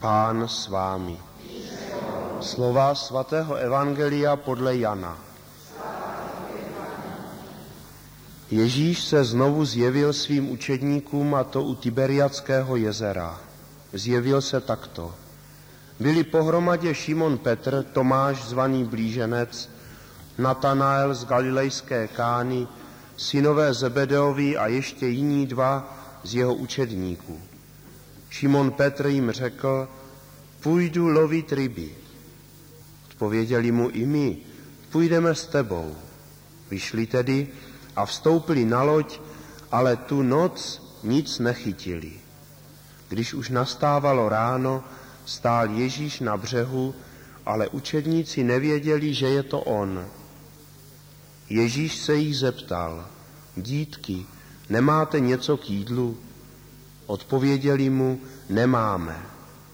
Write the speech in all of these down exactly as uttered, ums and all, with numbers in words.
Pán s vámi. Slova svatého evangelia podle Jana. Ježíš se znovu zjevil svým učedníkům, a to u Tiberiadského jezera. Zjevil se takto. Byli pohromadě Šimon Petr, Tomáš zvaný Blíženec, Natanael z galilejské Kány, synové Zebedeovi a ještě jiní dva z jeho učedníků. Šimon Petr jim řekl: půjdu lovit ryby. Odpověděli mu: i my, půjdeme s tebou. Vyšli tedy a vstoupili na loď, ale tu noc nic nechytili. Když už nastávalo ráno, stál Ježíš na břehu, ale učedníci nevěděli, že je to on. Ježíš se jich zeptal: dítky, nemáte něco k jídlu? Odpověděli mu: nemáme.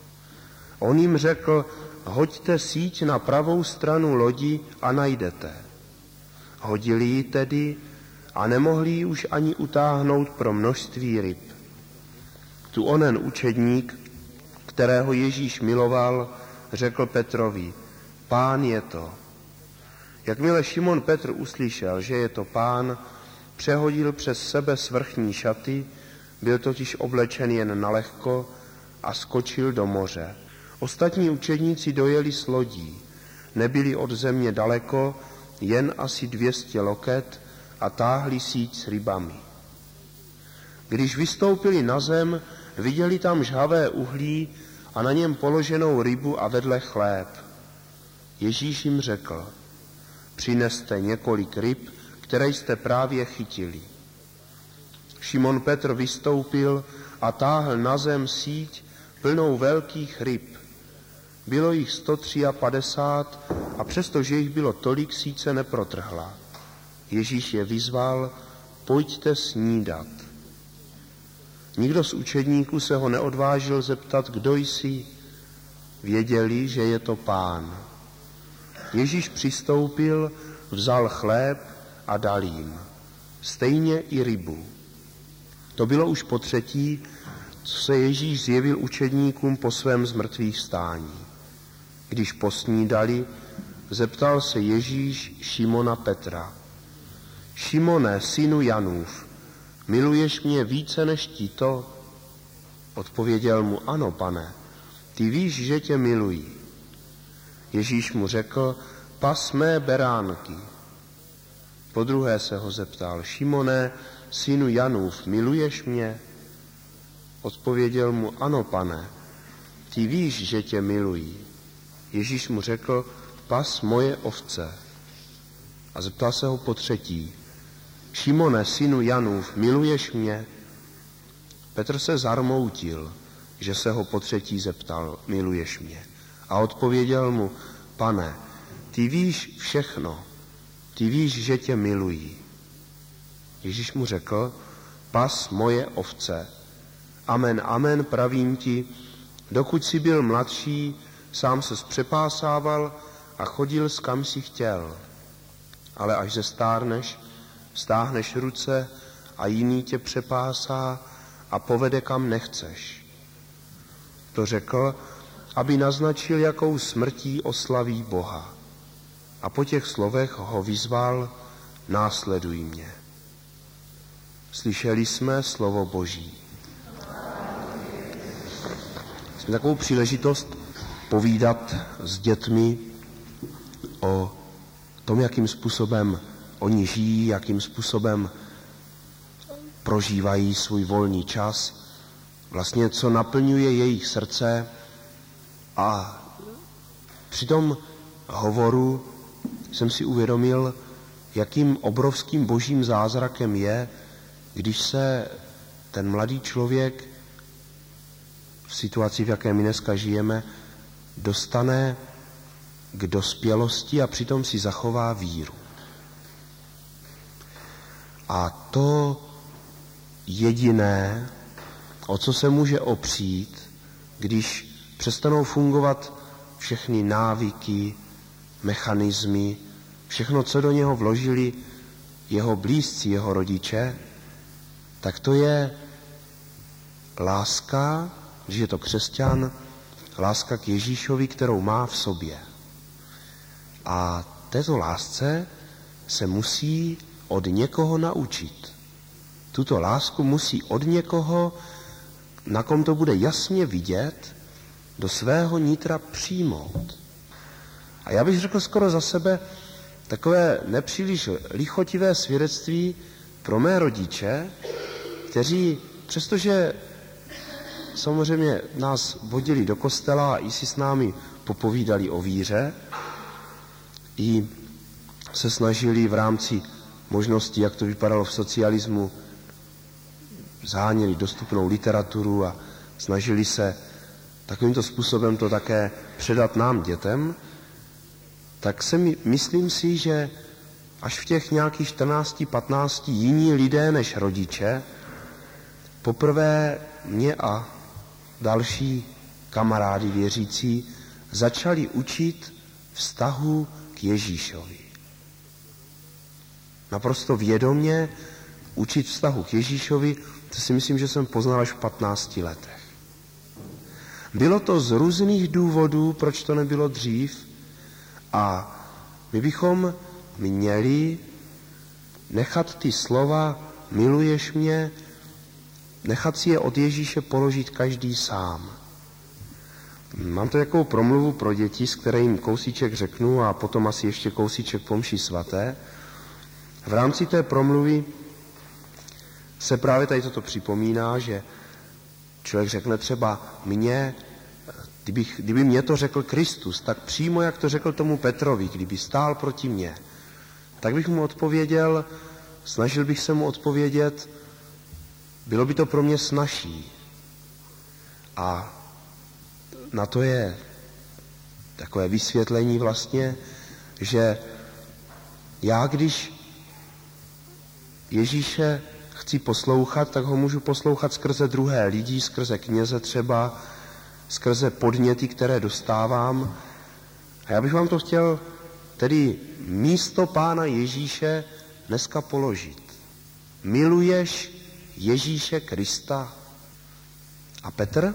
On jim řekl: hoďte síť na pravou stranu lodi a najdete. Hodili ji tedy a nemohli ji už ani utáhnout pro množství ryb. Tu onen učedník, kterého Ježíš miloval, řekl Petrovi: Pán je to. Jakmile Šimon Petr uslyšel, že je to Pán, přehodil přes sebe svrchní šaty, byl totiž oblečen jen nalehko, a skočil do moře. Ostatní učedníci dojeli s lodí, nebyli od země daleko, jen asi dvě stě loket, a táhli síť s rybami. Když vystoupili na zem, viděli tam žhavé uhlí a na něm položenou rybu a vedle chléb. Ježíš jim řekl: přineste několik ryb, které jste právě chytili. Šimon Petr vystoupil a táhl na zem síť plnou velkých ryb. Bylo jich sto padesát tři a přestože jich bylo tolik, síť se neprotrhla. Ježíš je vyzval: pojďte snídat. Nikdo z učedníků se ho neodvážil zeptat: kdo jsi? Věděli, že je to Pán. Ježíš přistoupil, vzal chléb a dal jim. Stejně i rybu. To bylo už po třetí, co se Ježíš zjevil učedníkům po svém zmrtvýchvstání. Když posnídali, zeptal se Ježíš Šimona Petra: Šimone, synu Janův, miluješ mě více než tito? Odpověděl mu: ano, pane, ty víš, že tě miluji. Ježíš mu řekl: pas mé beránky. Podruhé se ho zeptal: Šimone, synu Janův, miluješ mě? Odpověděl mu: ano, pane, ty víš, že tě miluji. Ježíš mu řekl: pas moje ovce. A zeptal se ho po třetí: Šimone, synu Janův, miluješ mě? Petr se zarmoutil, že se ho po třetí zeptal: miluješ mě? A odpověděl mu: pane, ty víš všechno, ty víš, že tě miluji. Ježíš mu řekl: pas moje ovce. Amen, amen, pravím ti, dokud jsi byl mladší, sám se zpřepásával a chodil s kam si chtěl. Ale až zestárneš, stáhneš ruce a jiný tě přepásá a povede kam nechceš. To řekl, aby naznačil, jakou smrtí oslaví Boha. A po těch slovech ho vyzval: následuj mě. Slyšeli jsme slovo Boží. Jsme takovou příležitost povídat s dětmi o tom, jakým způsobem oni žijí, jakým způsobem prožívají svůj volný čas, vlastně co naplňuje jejich srdce. A při tom hovoru jsem si uvědomil, jakým obrovským božím zázrakem je, když se ten mladý člověk v situaci, v jaké my dneska žijeme, dostane k dospělosti a přitom si zachová víru. A to jediné, o co se může opřít, když přestanou fungovat všechny návyky, mechanismy, všechno, co do něho vložili jeho blízcí, jeho rodiče, tak to je láska, když je to křesťan, láska k Ježíšovi, kterou má v sobě. A této lásce se musí od někoho naučit. Tuto lásku musí od někoho, na kom to bude jasně vidět, do svého nitra přijmout. A já bych řekl skoro za sebe takové nepříliš lichotivé svědectví pro mé rodiče, kteří, přestože samozřejmě nás vodili do kostela a i si s námi popovídali o víře, i se snažili v rámci možností, jak to vypadalo v socialismu, zháněli dostupnou literaturu a snažili se takovýmto způsobem to také předat nám dětem, tak se mi, myslím si, že až v těch nějakých čtrnácti, patnácti jiní lidé než rodiče poprvé mě a další kamarády věřící začali učit vztahu k Ježíšovi. Naprosto vědomě učit vztahu k Ježíšovi, to si myslím, že jsem poznal až v patnácti letech. Bylo to z různých důvodů, proč to nebylo dřív, a my bychom měli nechat ty slova miluješ mě, nechat si je od Ježíše položit každý sám. Mám to jakou promluvu pro děti, z které jim kousíček řeknu a potom asi ještě kousíček po mši svaté. V rámci té promluvy se právě tady toto připomíná, že člověk řekne třeba mně, kdybych, kdyby mě to řekl Kristus, tak přímo jak to řekl tomu Petrovi, kdyby stál proti mně, tak bych mu odpověděl, snažil bych se mu odpovědět, bylo by to pro mě snazší. A na to je takové vysvětlení vlastně, že já, když Ježíše chci poslouchat, tak ho můžu poslouchat skrze druhé lidi, skrze kněze třeba, skrze podněty, které dostávám. A já bych vám to chtěl tedy místo Pána Ježíše dneska položit. Miluješ Ježíše Krista? A Petr,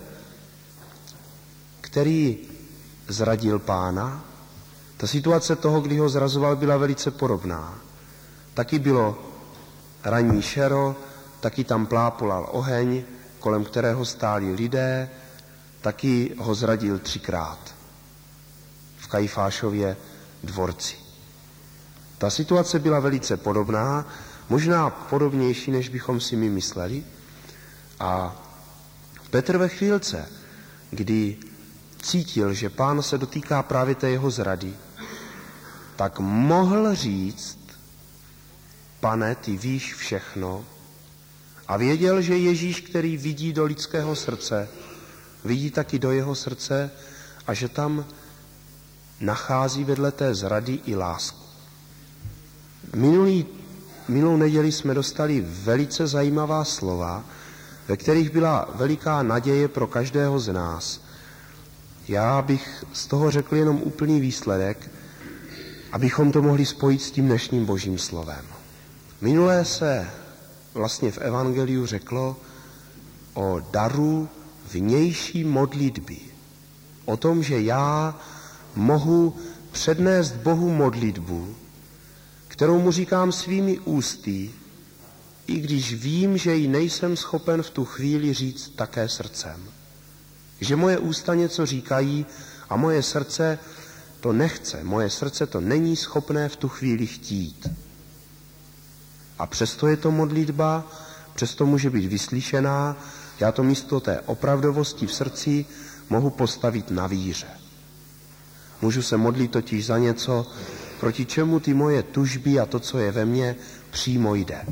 který zradil Pána, ta situace toho, kdy ho zrazoval, byla velice podobná. Taky bylo ranní šero, taky tam plápolal oheň, kolem kterého stáli lidé, taky ho zradil třikrát v Kajfášově dvorci. Ta situace byla velice podobná, možná podobnější, než bychom si my mysleli. A Petr ve chvílce, kdy cítil, že Pán se dotýká právě té jeho zrady, tak mohl říct, Pane, ty víš všechno, a věděl, že Ježíš, který vidí do lidského srdce, vidí taky do jeho srdce a že tam nachází vedle té zrady i lásku. Minulý, minulou neděli jsme dostali velice zajímavá slova, ve kterých byla veliká naděje pro každého z nás. Já bych z toho řekl jenom úplný výsledek, abychom to mohli spojit s tím dnešním Božím slovem. Minulé se vlastně v evangeliu řeklo o daru vnější modlitby. O tom, že já mohu přednést Bohu modlitbu, kterou mu říkám svými ústy, i když vím, že ji nejsem schopen v tu chvíli říct také srdcem. Že moje ústa něco říkají a moje srdce to nechce, moje srdce to není schopné v tu chvíli chtít. A přesto je to modlitba, přesto může být vyslyšená, já to místo té opravdovosti v srdci mohu postavit na víře. Můžu se modlit totiž za něco, proti čemu ty moje tužby a to, co je ve mně, přímo jde.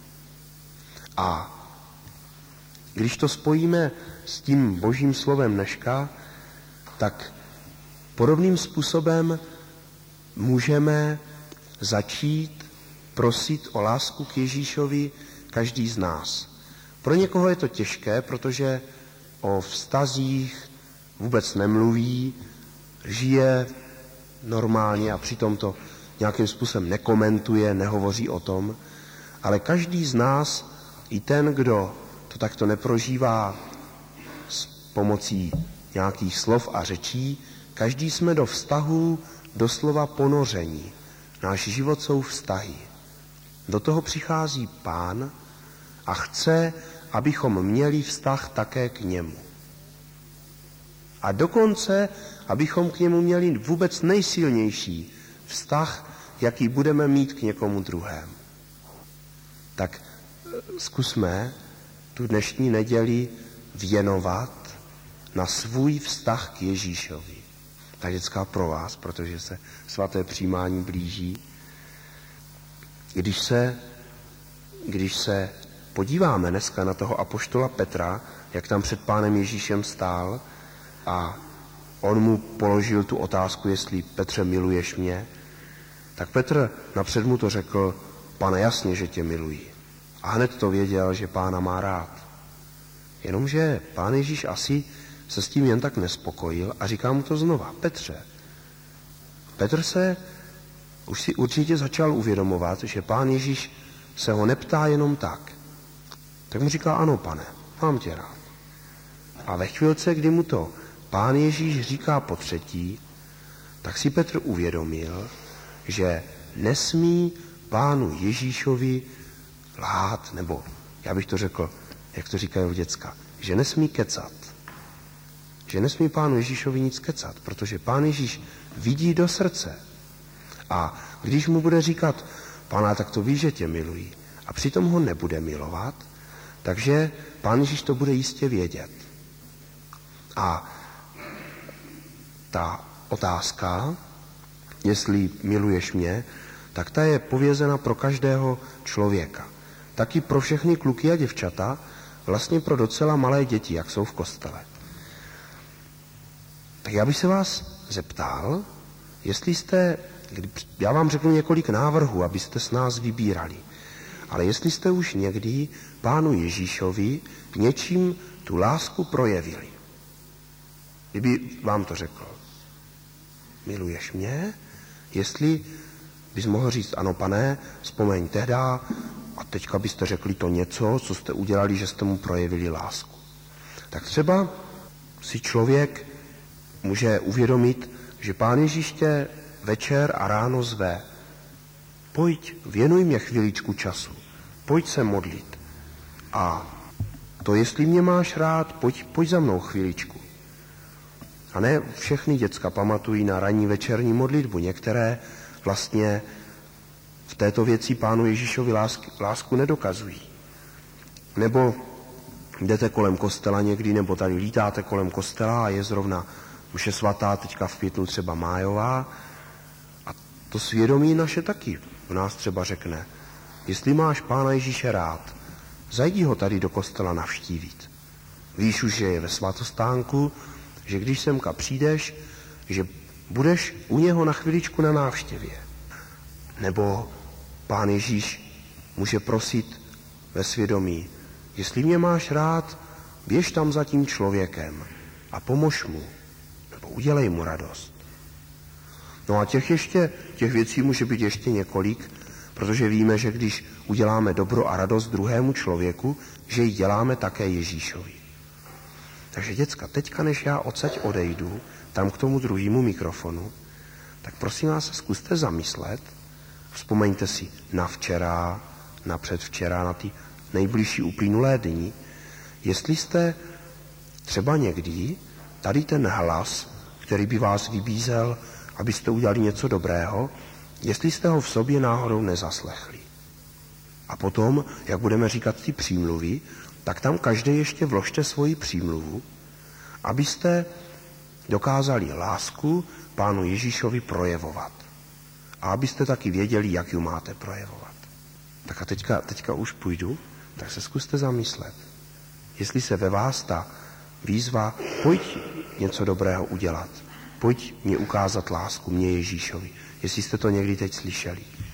A když to spojíme s tím Božím slovem dneška, tak podobným způsobem můžeme začít prosit o lásku k Ježíšovi každý z nás. Pro někoho je to těžké, protože o vztazích vůbec nemluví, žije normálně a přitom to nějakým způsobem nekomentuje, nehovoří o tom, ale každý z nás, i ten, kdo to takto neprožívá s pomocí nějakých slov a řečí, každý jsme do vztahů doslova ponoření. Náš život jsou vztahy. Do toho přichází Pán a chce, abychom měli vztah také k němu. A dokonce, abychom k němu měli vůbec nejsilnější vztah, jaký budeme mít k někomu druhému. Tak zkusme tu dnešní neděli věnovat na svůj vztah k Ježíšovi. Ta dětská pro vás, protože se svaté přijímání blíží. Když se, když se podíváme dneska na toho apoštola Petra, jak tam před Pánem Ježíšem stál a on mu položil tu otázku, jestli Petře, miluješ mě, tak Petr napřed mu to řekl, Pane, jasně, že tě miluji. A hned to věděl, že Pána má rád. Jenomže Pán Ježíš asi se s tím jen tak nespokojil a říká mu to znova. Petře, Petr se už si určitě začal uvědomovat, že Pán Ježíš se ho neptá jenom tak. Tak mu říká, ano, Pane, mám tě rád. A ve chvílce, kdy mu to Pán Ježíš říká po třetí, tak si Petr uvědomil, že nesmí Pánu Ježíšovi lhát, nebo já bych to řekl, jak to říkají děcka, že nesmí kecat. Že nesmí Pánu Ježíšovi nic kecat, protože Pán Ježíš vidí do srdce. A když mu bude říkat, Pána, tak to ví, že tě milují, a přitom ho nebude milovat, takže Pán Ježíš to bude jistě vědět. A ta otázka, jestli miluješ mě, tak ta je povězena pro každého člověka. Taky pro všechny kluky a děvčata, vlastně pro docela malé děti, jak jsou v kostele. Tak já bych se vás zeptal, jestli jste, já vám řeknu několik návrhů, abyste s nás vybírali, ale jestli jste už někdy Pánu Ježíšovi něčím tu lásku projevili. Kdyby vám to řekl, miluješ mě? Jestli bys mohl říct, ano, Pane, vzpomeň tehda, a teďka byste řekli to něco, co jste udělali, že jste mu projevili lásku. Tak třeba si člověk může uvědomit, že Pán Ježíš tě večer a ráno zve. Pojď, věnuj mě chviličku času, pojď se modlit. A to, jestli mě máš rád, pojď, pojď za mnou chviličku. A ne všechny děcka pamatují na ranní večerní modlitbu. Některé vlastně v této věci Pánu Ježíšovi lásky, lásku nedokazují. Nebo jdete kolem kostela někdy, nebo tady lítáte kolem kostela a je zrovna mše svatá, teďka v květnu třeba májová. A to svědomí naše taky v nás třeba řekne, jestli máš Pána Ježíše rád, zajdi ho tady do kostela navštívit. Víš už, že je ve svatostánku, že když semka přijdeš, že budeš u něho na chviličku na návštěvě. Nebo Pán Ježíš může prosit ve svědomí, jestli mě máš rád, běž tam za tím člověkem a pomož mu, nebo udělej mu radost. No a těch ještě, těch věcí může být ještě několik, protože víme, že když uděláme dobro a radost druhému člověku, že ji děláme také Ježíšovi. Takže děcka, teďka, než já odsaď odejdu, tam k tomu druhému mikrofonu, tak prosím vás, zkuste zamyslet, vzpomeňte si na včera, na předvčera, na ty nejbližší uplynulé dny, jestli jste třeba někdy tady ten hlas, který by vás vybízel, abyste udělali něco dobrého, jestli jste ho v sobě náhodou nezaslechli. A potom, jak budeme říkat ty přímluvy, tak tam každý ještě vložte svoji přímluvu, abyste dokázali lásku Pánu Ježíšovi projevovat. A abyste taky věděli, jak ji máte projevovat. Tak a teďka, teďka už půjdu, tak se zkuste zamyslet. Jestli se ve vás ta výzva, pojď něco dobrého udělat, pojď mě ukázat lásku, mě Ježíšovi, jestli jste to někdy teď slyšeli.